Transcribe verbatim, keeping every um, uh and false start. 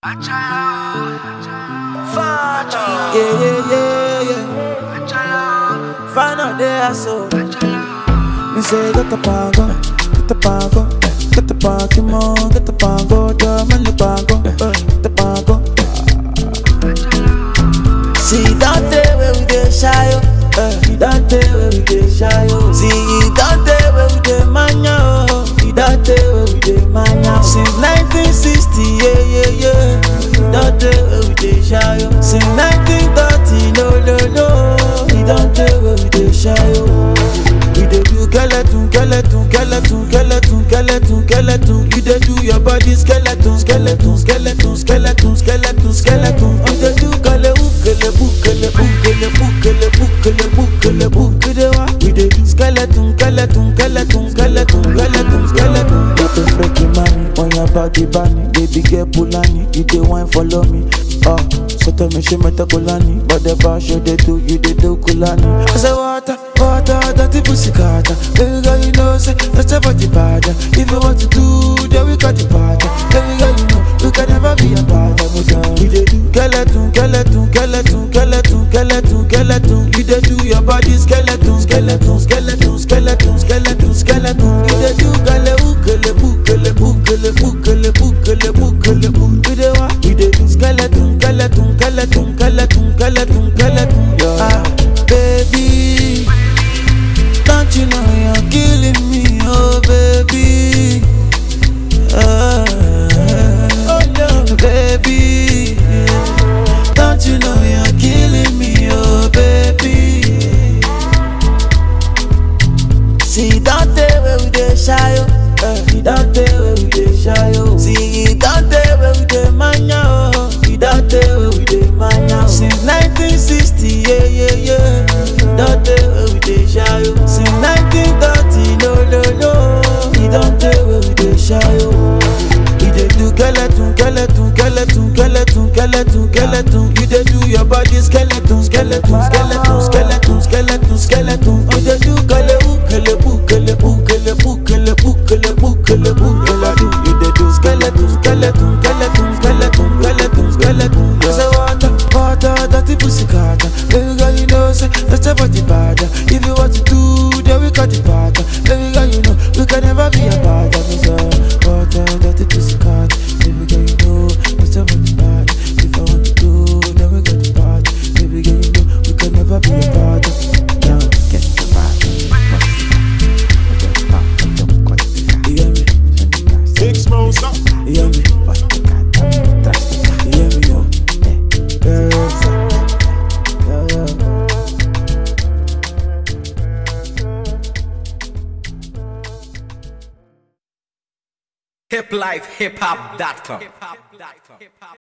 Yeah, yeah, yeah, yeah. Find out there, so. Me say, get the pango, get the pango, get the Pokemon, get the pango, the man the pango, get the pango. See, don't tell where we dey shy, oh. You don't tell where we dey shy, oh. See, you don't tell where we dey mania, oh. You don't tell where we dey mania. Since nineteen sixty, yeah, yeah, yeah. You don't tell where we dey shy, oh. Since nineteen thirty, no, no, no. You don't tell where we dey shy, oh. We dey do skeleton, skeleton, skeleton, skeleton, skeleton, skeleton. You dey do your body skeleton, skeleton, skeleton, skeleton, skeleton, skeleton. You dey do kale ukele bukele bukele bukele bukele bukele bukele wa. We dey do skeleton, skeleton, skeleton, skeleton, skeleton, skeleton. Get a freaky money on your body, bunny. Baby girl Pulani, you dey wine follow me. Ah, so tell me she met a Kulani, but the bar show they do, you they do Kulani. I say water, water, dirty pussy carter. Baby girl, you know, say that's a body bad. If you want to do, then we got the party. Baby girl, you know, you can never be a part of it. You they do skeleton, skeleton, skeleton, skeleton, skeleton, skeleton. You they do your body skeleton, skeleton, skeleton, skeleton, skeleton, skeleton. You they do gale ukele bukele bukele bukele bukele bukele bukele. You they wa, you they do skeleton. Skeleton, skeleton, skeleton, skeleton, skeleton, yeah. Ah, baby, don't you know you're killing me, oh baby. Ah, oh no, baby, don't you know you're killing me, oh baby. See, don't tell where we dey shy, oh. Uh, don't tell where we dey shy, oh. See, don't tell where we dey mania, oh. Don't tell where we dey mania. Since nineteen sixty, yeah, yeah, yeah. Don't tell where we dey shy, oh. Since nineteen thirty, no, no, no. You don't tell where we dey shy, oh. You dey do skeleton, skeleton, skeleton, skeleton, skeleton, skeleton. You dey do your body skeleton, skeleton, skeleton, skeleton, skeleton, skeleton. You dey do kale ukele bukele bukele bukele bukele bukele bukele do. You dey do skeleton, skeleton, skeleton, skeleton, skeleton, skeleton. I say water, water, dirty pussy carter. Baby girl, you know, say that's a body bad. If you want to do, then we got the part. Baby girl, you know, we can never be a part of me, sir. Water, dirty pussy carter. Baby girl, you know, that's a body bad. If I want to do, then we got the part. Baby girl, you know, we can never be a part of me. Now, get the part. You hear me? Big smoke up. You hear me? You hear me, yo? Yeah, yeah, yeah. hip life hip hop dot com